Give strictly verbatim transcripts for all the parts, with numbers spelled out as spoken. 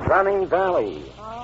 Sunny Valley.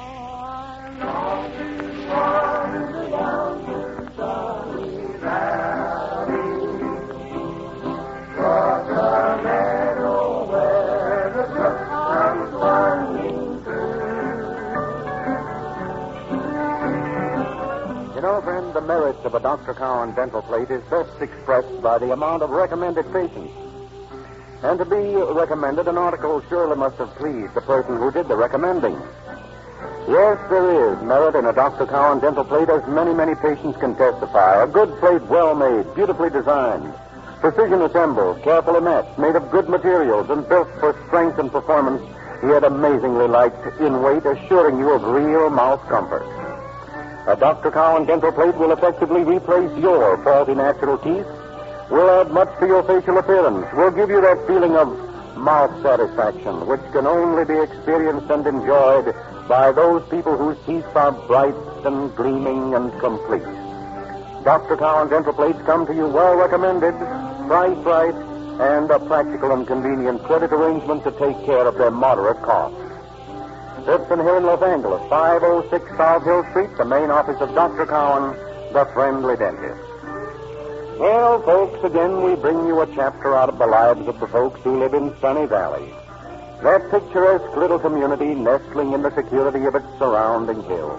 You know, friend, the merits of a Doctor Cowan dental plate is best expressed by the amount of recommended patients. And to be recommended, an article surely must have pleased the person who did the recommending. Yes, there is merit in a Doctor Cowan dental plate, as many, many patients can testify. A good plate, well made, beautifully designed, precision assembled, carefully matched, made of good materials, and built for strength and performance, yet amazingly light in weight, assuring you of real mouth comfort. A Doctor Cowan dental plate will effectively replace your faulty natural teeth, will add much to your facial appearance, will give you that feeling of mouth satisfaction, which can only be experienced and enjoyed by those people whose teeth are bright and gleaming and complete. Doctor Cowan dental plates come to you well recommended, priced right, and a practical and convenient credit arrangement to take care of their moderate cost. Listen here in Los Angeles, five oh six South Hill Street, the main office of Doctor Cowan, the friendly dentist. Well, folks, again we bring you a chapter out of the lives of the folks who live in Sunny Valley. That picturesque little community nestling in the security of its surrounding hills.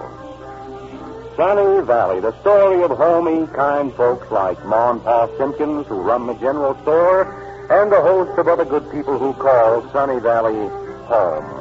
Sunny Valley, the story of homey, kind folks like Ma and Pa Simpkins, who run the general store, and a host of other good people who call Sunny Valley home.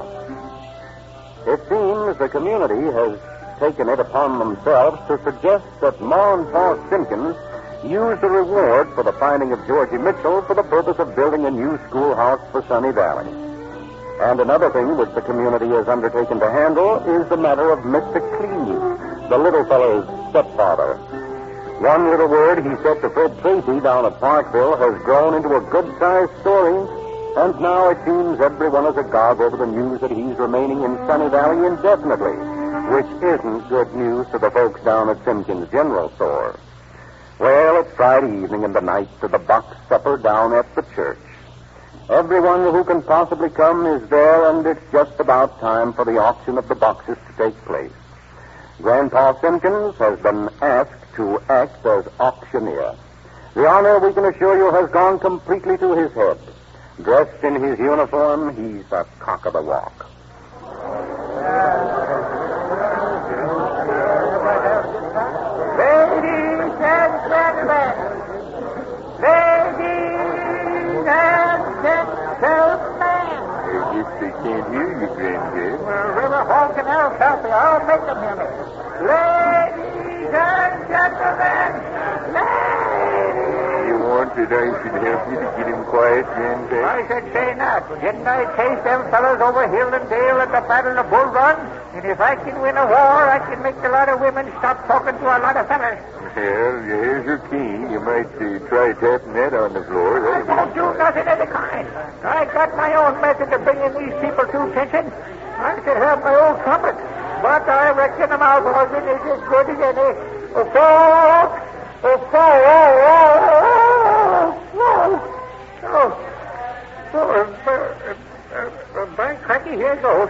It seems the community has taken it upon themselves to suggest that Ma and Pa Simpkins use the reward for the finding of Georgie Mitchell for the purpose of building a new schoolhouse for Sunny Valley. And another thing which the community has undertaken to handle is the matter of Mister Clean, the little fellow's stepfather. One little word he said to Fred Tracy down at Parkville has grown into a good-sized story, and now it seems everyone is agog over the news that he's remaining in Sunny Valley indefinitely, which isn't good news to the folks down at Simpkins General Store. Well, it's Friday evening and the night of the box supper down at the church. Everyone who can possibly come is there, and it's just about time for the auction of the boxes to take place. Grandpa Simpkins has been asked to act as auctioneer. The honor, we can assure you, has gone completely to his head. Dressed in his uniform, he's a cock of the walk. Ladies and gentlemen, ladies and gentlemen. I guess they can't hear you, Granddad. Well, River Hall Canal, Southie, I'll make them hear me. Ladies and gentlemen, ladies. You want that I should help you to get him quiet, Granddad? I should say not. Didn't I chase them fellas over hill and dale at the Battle of Bull Run? And if I can win a war, I can make a lot of women stop talking to a lot of fellas. Well, here's your key. You might uh, try tapping that on the floor. I won't do nothing of the kind. I got my own method of bringing these people to attention. I should have my own trumpet, but I reckon a mouth organ is as good as any. Oh, folks! Oh, folks! Oh, oh, oh, uh, uh, uh, by cracky, here goes.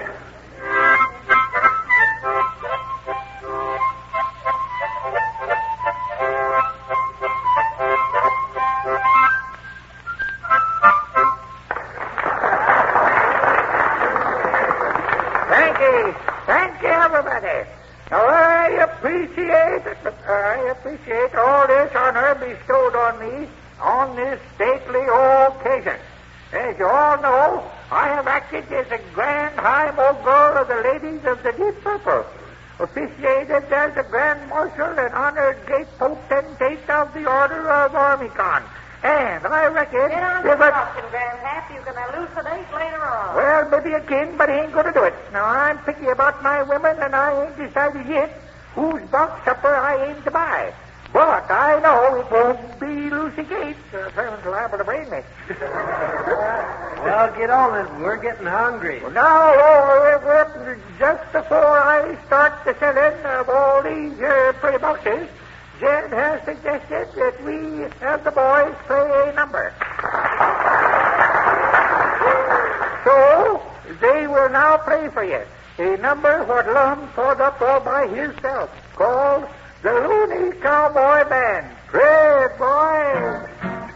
Thank you. Thank you, everybody. Now, I appreciate it. I appreciate all this honor bestowed on me on this stately occasion. As you all know, I have acted as a grand high mogul of the ladies of the Deep Purple, officiated as a grand marshal and honored great potentate of the Order of Ormicon. And I reckon... Get on if the it- talking, Grandpap. You can elucidate later on. Well, maybe a king, but he ain't going to do it. Now, I'm picky about my women, and I ain't decided yet whose box supper I aim to buy. But I know it won't be Lucy Gates. Uh, someone's liable to brain me. Well, get on it. We're getting hungry. Well, now, uh, uh, just before I start the selling of all these uh, pretty boxes, Jen has suggested that we have the boys play a number. So, they will now play play for you a number what Lum thought up all by himself, called the Looney Cowboy Band. Play it, boys.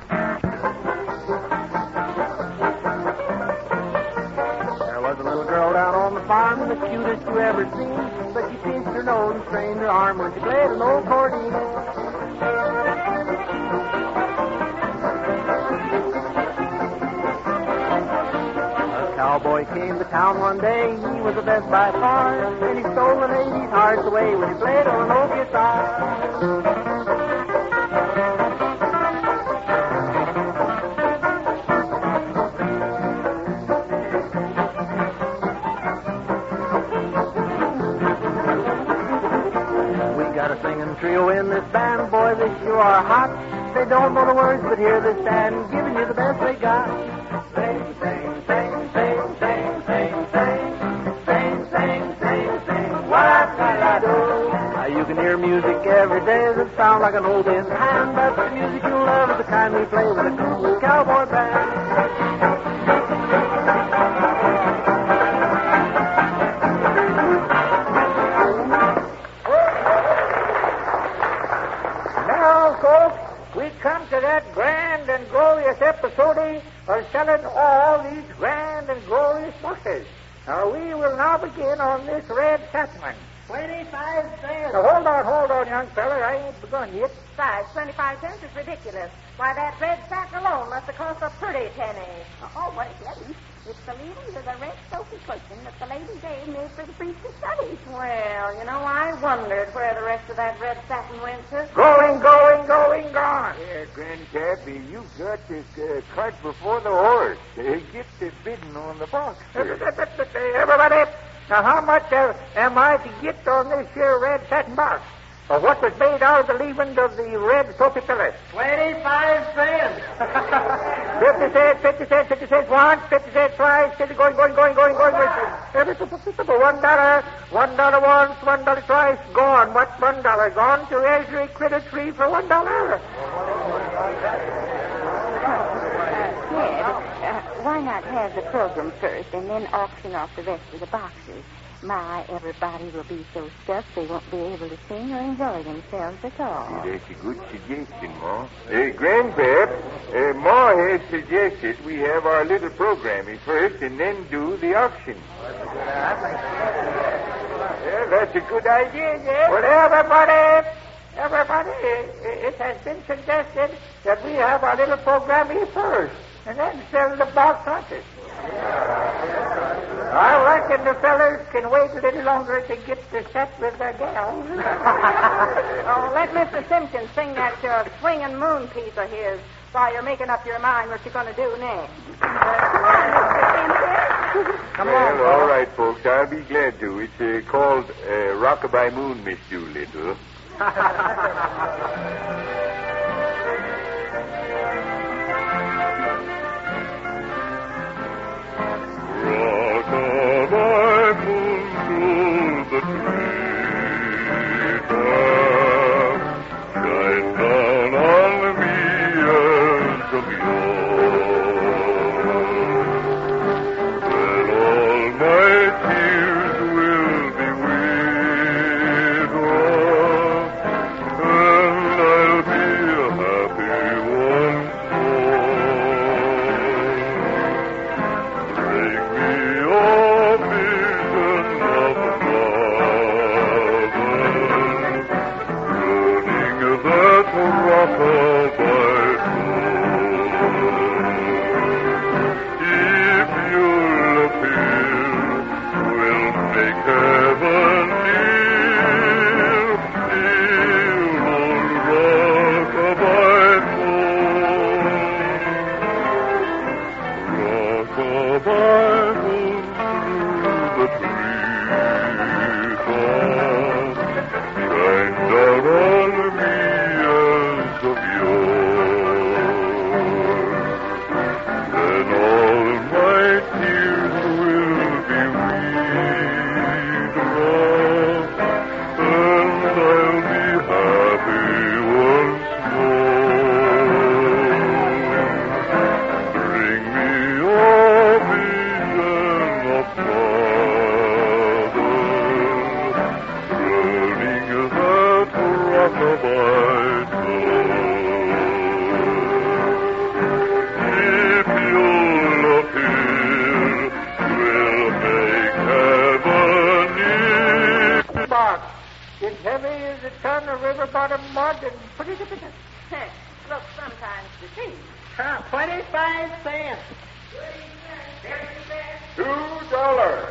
There was a little girl down on the farm, the cutest you ever seen, but she pinched her nose and strained her arm when she played an old accordion. A cowboy came to town one day, he was the best by far, and he stole the ladies' hearts away when he played on an old guitar. Trio in this band, boy, they sure are hot. They don't know the words, but hear this band giving you the best they got. Sing, sing, sing, sing, sing, sing, sing, sing, sing, sing, sing, what can I do? Now you can hear music every day that sounds like an old in hand, but the music you love is the kind we play with a cool cowboy band. Come to that grand and glorious episode of selling all these grand and glorious boxes. Now, we will now begin on this red satin one. Twenty-five cents. Now, hold on, hold on, young feller. I ain't begun yet. Besides, twenty-five cents is ridiculous. Why, that red satin alone must have cost a pretty penny. Oh, but it doesn't. It's the leading to the red soapy cushion that the lady Dave made for the priest to study. Well, you know, I wondered where the rest of that red satin went to. Going, going, going, gone. Yeah, Grandpappy, you got this uh, cart before the horse. Uh, get the bidding on the box. Everybody, now how much uh, am I to get on this here red satin box? Or what was made out of the leaving of the red soapy pillar? Twenty-five cents. Fifty cents, fifty cents, fifty cents once, fifty cents twice, fifty going, going, going, going, going. One dollar, one dollar once, one dollar twice, gone. What's one dollar? Gone to Treasury Credit Tree for one dollar. Uh, why not have the program first and then auction off the rest of the boxes? My, everybody will be so stuffed they won't be able to sing or enjoy themselves at all. That's a good suggestion, Ma. Uh, Grandpap, uh, Ma has suggested we have our little programming first and then do the auction. Yeah, that's a good idea, yeah. Well, everybody, everybody, it, it has been suggested that we have our little programming first and then sell the box hunches. I reckon the fellers can wait a little longer to get to set with their gals. Oh, let Mister Simpkins sing that uh, swinging moon piece of his while you're making up your mind what you're going to do next. Uh, come on, Mister Simpkins. Come well, on, all right, folks. I'll be glad to. It's uh, called uh, Rockabye Moon, Miss Doolittle. Rock-a-bye moon through the treetop, shine down on me as of yore. Then all my tears will be withdrawn, and I'll be heavy as a ton of river bottom mud and put it up in the... Look sometimes to see. Huh, twenty-five cents. Two dollars.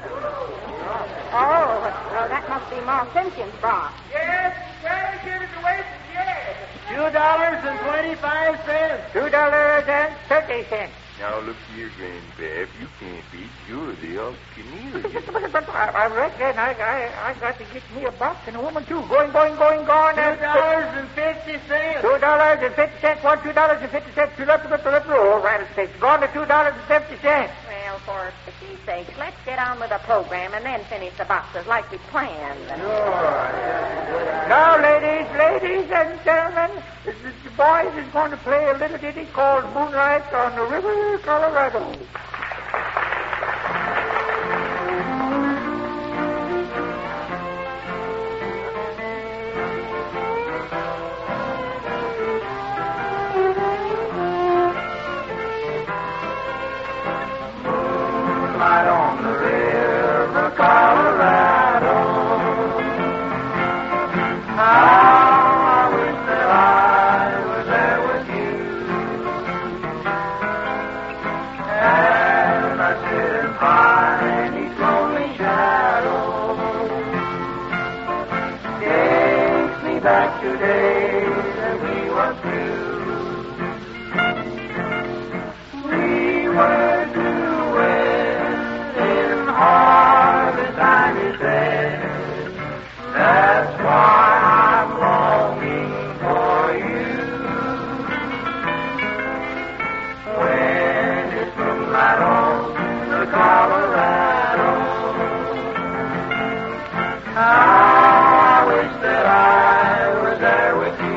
Oh, well, that must be Ma Simpkins' box. Yes, try to give it away from yes. Two dollars and twenty-five cents. Two dollars and thirty cents. Now, look here, Grandpap. You can't beat. You're the auctioneer. But I, I reckon I, I, I got to get me a box and a woman, too. Going, going, going, going. Two dollars and fifty cents. Two dollars and fifty cents. One, two dollars and fifty cents. Two left, left, left. Oh, rattlesnakes. Gone to two dollars and fifty cents. Well, for pity's sake, let's get on with the program and then finish the boxes like we planned. Now, ladies, ladies and gentlemen, the, the boys is going to play a little ditty called Moonlight on the River Colorado. Moonlight on the river Colorado. How I wish that I was there with you. As I sit and find each lonely shadow, takes me back to days that we were through. We were to wed in harvest time, you said. That's why I'm longing for you. When it's moonlight on the Colorado, how I wish that I was there with you.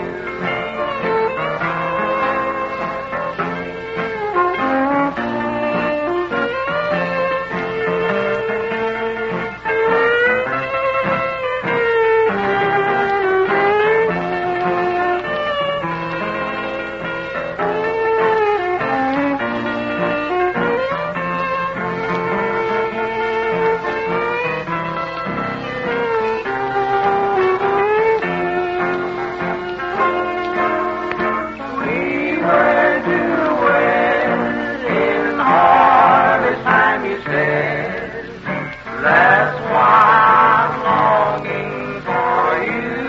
That's why I'm longing for you.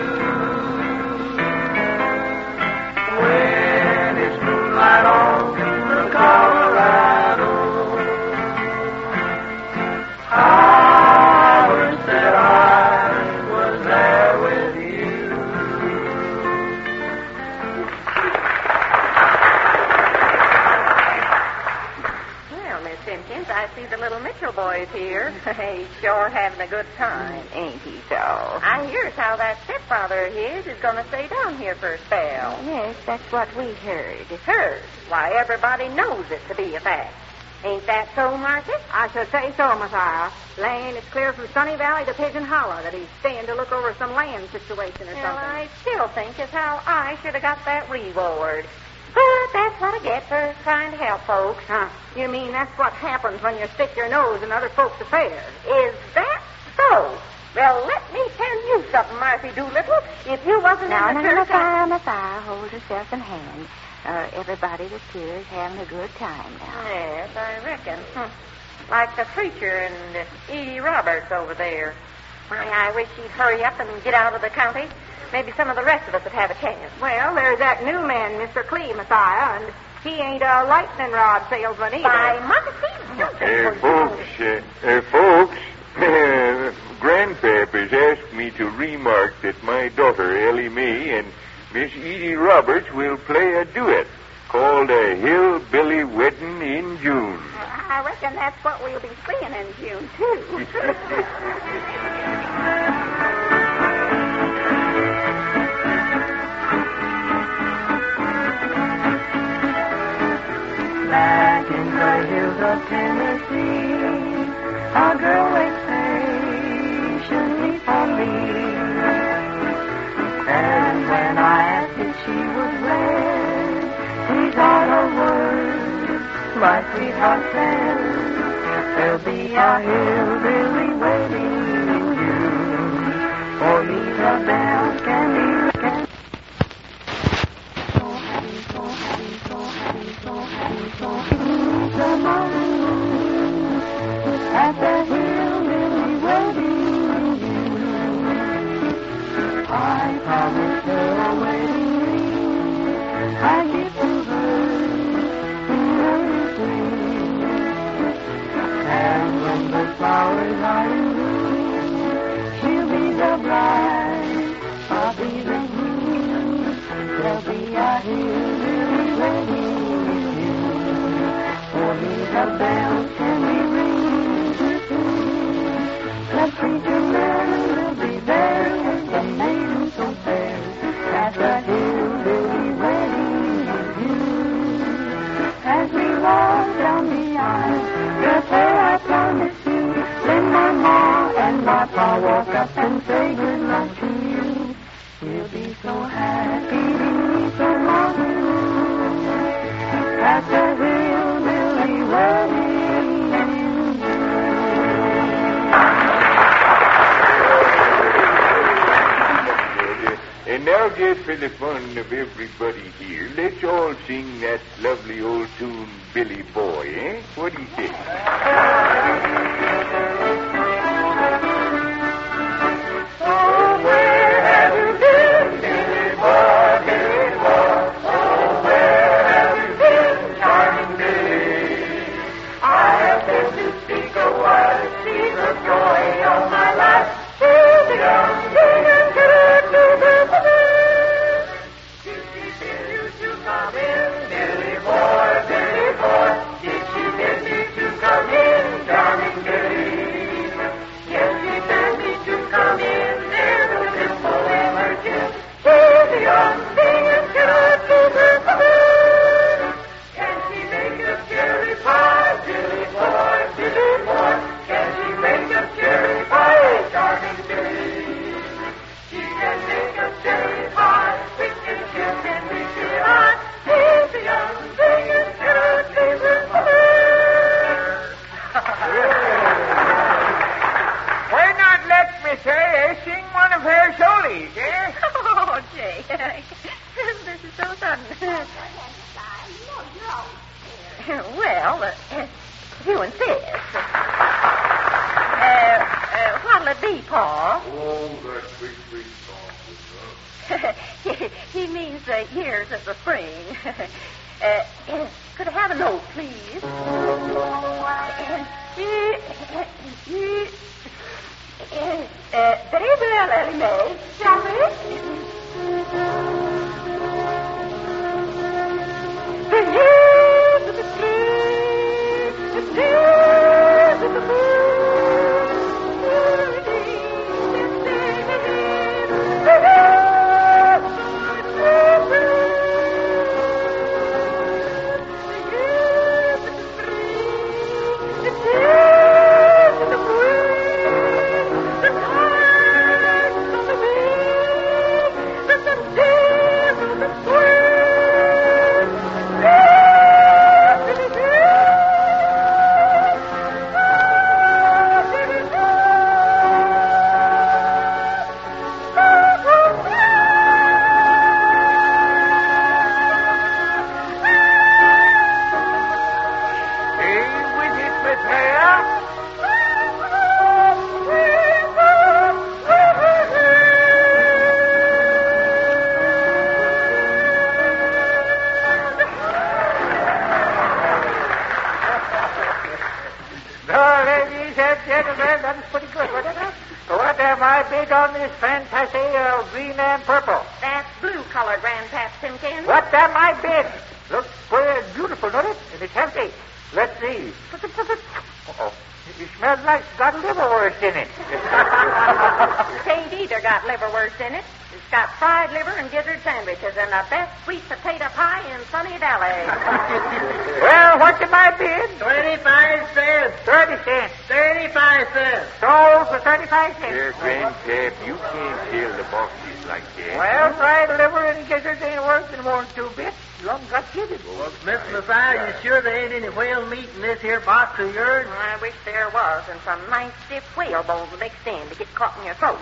When it's moonlight on the Colorado, I wish that I was there with you. Well, Miss Simpkins, I see the little Mitchell boys here. He's sure having a good time, ain't he, so? I hear as how that stepfather of his is going to stay down here for a spell. Yes, that's what we heard. Heard? Why, everybody knows it to be a fact. Ain't that so, Martha? I should say so, Messiah. Lane, it's clear from Sunny Valley to Pigeon Hollow that he's staying to look over some land situation or Well, something. I still think as how I should have got that reward. But that's what I get for trying to help folks. Huh? You mean that's what happens when you stick your nose in other folks' affairs? Is that so? Well, let me tell you something, Marthy Doolittle. If you wasn't Now, in the now, church... Messiah, Messiah, hold yourself in hand. Uh, everybody that's here is having a good time now. Yes, I reckon. Hm. Like the preacher and uh, Edie Roberts over there. Why, I wish he'd hurry up and get out of the county. Maybe some of the rest of us would have a chance. Well, there's that new man, Mister Clee, Messiah, and he ain't a lightning rod salesman either. By Montecito. Hey, folks, uh, uh, folks, uh, Grandpap has asked me to remark that my daughter, Ellie Mae, and Miss Edie Roberts will play a duet called A Hillbilly Wedding in June. I reckon that's what we'll be seeing in June, too. Back in the hills of Tennessee, a girl waits patiently for me. And when I asked if she was wed, without a word, my sweetheart said, there'll be a hillbilly wedding in June. For me, the that preacher man will be there with the maiden so fair. At the hillbilly wedding of you. As we walk down the aisle, just where I promised you, when my ma and my pa walk up and say good luck to you, we'll be so happy, we'll be so long. At the hillbilly wedding. And now, just for the fun of everybody here, let's all sing that lovely old tune, Billy Boy, eh? What do you think? Oh, where have you been, Billy Boy, Billy Boy? Oh, where have you been, charming Billy? I have been to speak a while to see the joy of my life. To the young king and to the come in, Billy boy, Billy boy. Did she bid me to come in, darling Billy? Yes, she bid me to come in. There's a simple emergency. To the young king and to the come in. Can she make a cherry pie, Billy boy, Billy boy? Can she make a cherry pie, darling Billy? She can make a cherry pie, which can kiss and reach your eye. He's the young thing and good Jesus. Why not let me say, sing one of her solis, eh? Oh, Jay. This is so sudden. Well, uh, you insist. Uh, uh, what'll it be, Pa? Oh, that big, big song. he, he means the years of the spring. uh, could I have a note, please? uh, very well, Ellie Mae. Shall we? The years of the spring, the years of the moon. On this fantasy of green and purple. That's blue-colored, Grandpap Simpkins. What am I bid? Looks pretty beautiful, doesn't it? And it's empty. Let's see. Uh-oh. It smells like it's got liverwurst in it. It ain't either got liverwurst in it. It's got fried liver and gizzard sandwiches and the best sweet potato pie in Sunny Valley. Well, what's my bid? Twenty-five cents. Thirty cents. Thirty-five cents. Sold for thirty-five cents. Dear Grandpap, you can't tell the boxes like that. Well, fried liver and gizzards ain't worth in more than two bits. You haven't got gizzards. Well, Miss Messiah, you sure there ain't any whale meat in this here box of yours? I wish there was, and some nice stiff whale bones mixed in to get caught in your throat.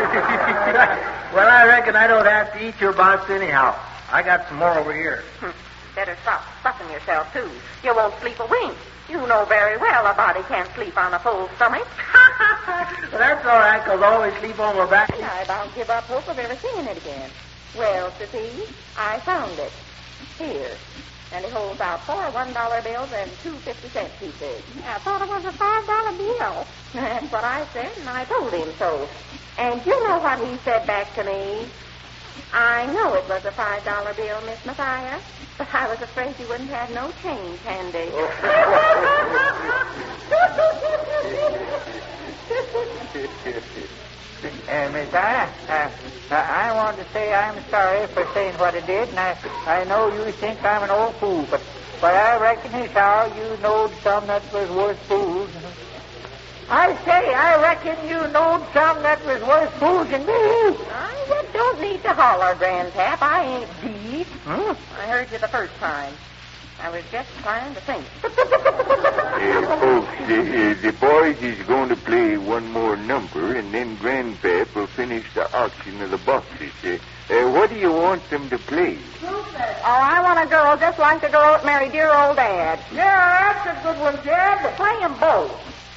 Well, I reckon I don't have to eat your box anyhow. I got some more over here. Better stop stuffing yourself, too. You won't sleep a wink. You know very well a body can't sleep on a full stomach. Well, that's all right, because I always sleep on my back. I don't give up hope of ever seeing it again. Well, Sissy, I found it. Here. And he holds out four one-dollar bills and two fifty-cent pieces. I thought it was a five-dollar bill. That's what I said, and I told him so. And you know what he said back to me? I know it was a five-dollar bill, Miss Messiah, but I was afraid you wouldn't have no change handy. Uh, Miss Anna, uh, uh, I want to say I'm sorry for saying what I did, and I, I know you think I'm an old fool, but, but I reckon as how you knowed some that was worth fools. I say, I reckon you knowed some that was worth fools than me. I just don't need to holler, Grandpap. I ain't deed. Hmm? I heard you the first time. I was just trying to think. Uh, folks, the, uh, the boys is going to play one more number, and then Grandpap will finish the auction of the boxes. Uh, uh, what do you want them to play? Oh, I want a girl just like the girl that married dear old Dad. Yeah, that's a good one, Dad. But play 'em both.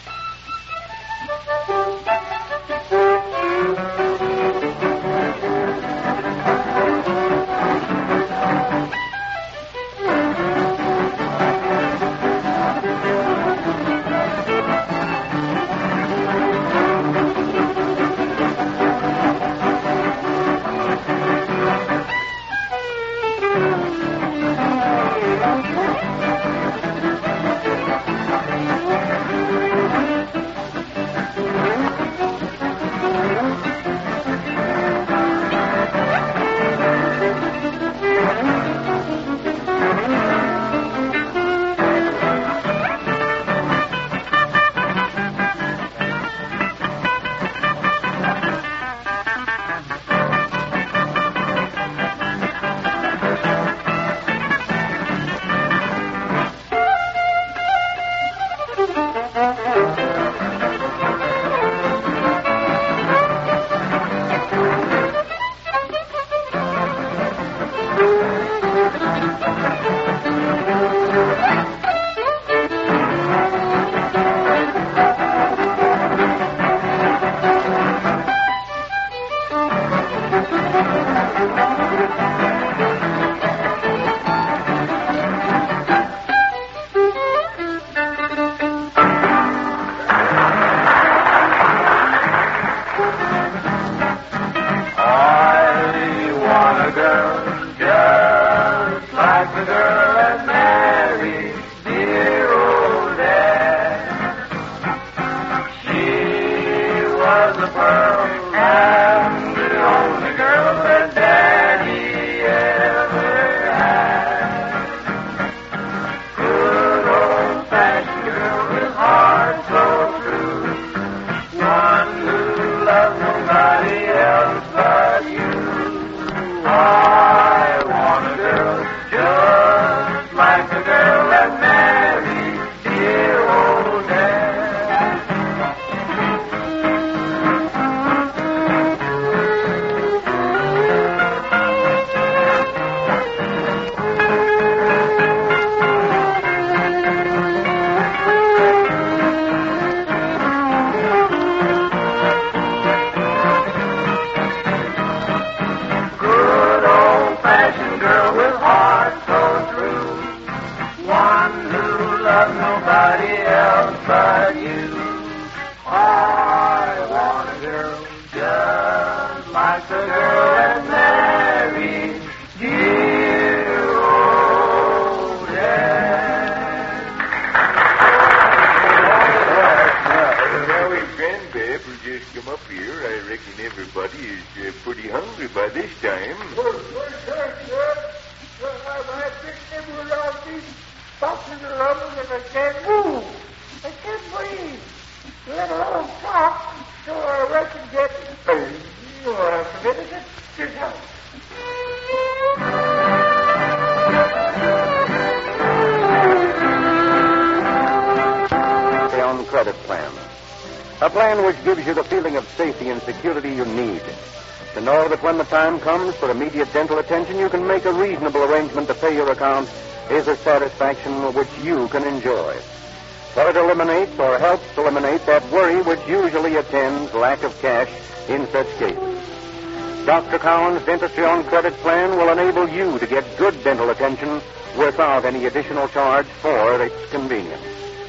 A plan which gives you the feeling of safety and security you need. To know that when the time comes for immediate dental attention, you can make a reasonable arrangement to pay your account is a satisfaction which you can enjoy. But it eliminates or helps eliminate that worry which usually attends lack of cash in such cases. Doctor Cowan's Dentistry on Credit plan will enable you to get good dental attention without any additional charge for its convenience.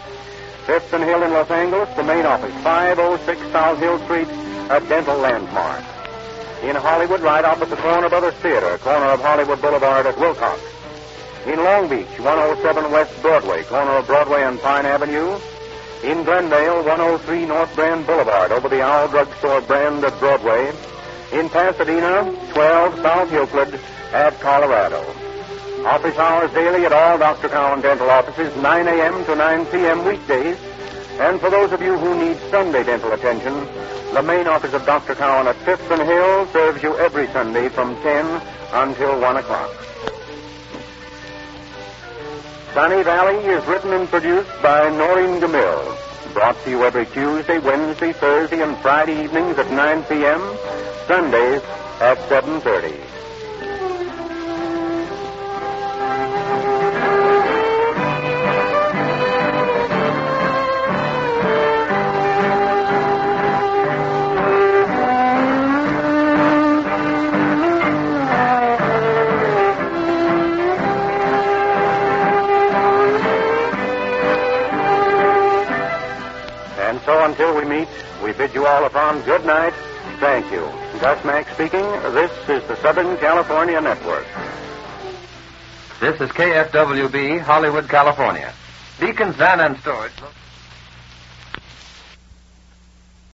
Fifth and Hill in Los Angeles, the main office, five oh six South Hill Street, a dental landmark. In Hollywood, right opposite the corner of Brothers Theater, corner of Hollywood Boulevard at Wilcox. In Long Beach, one oh seven West Broadway, corner of Broadway and Pine Avenue. In Glendale, one oh three North Brand Boulevard, over the Owl Drugstore brand of Broadway. In Pasadena, twelve South Euclid at Colorado. Office hours daily at all Doctor Cowan dental offices, nine a.m. to nine p.m. weekdays. And for those of you who need Sunday dental attention, the main office of Doctor Cowan at Fifth and Hill serves you every Sunday from ten until one o'clock. Sunny Valley is written and produced by Noreen DeMille. Brought to you every Tuesday, Wednesday, Thursday, and Friday evenings at nine p.m., Sundays at seven thirty. Until we meet, we bid you all a fond good night. Thank you. Gus Mack speaking. This is the Southern California Network. This is K F W B, Hollywood, California. Deacons Van and Storage.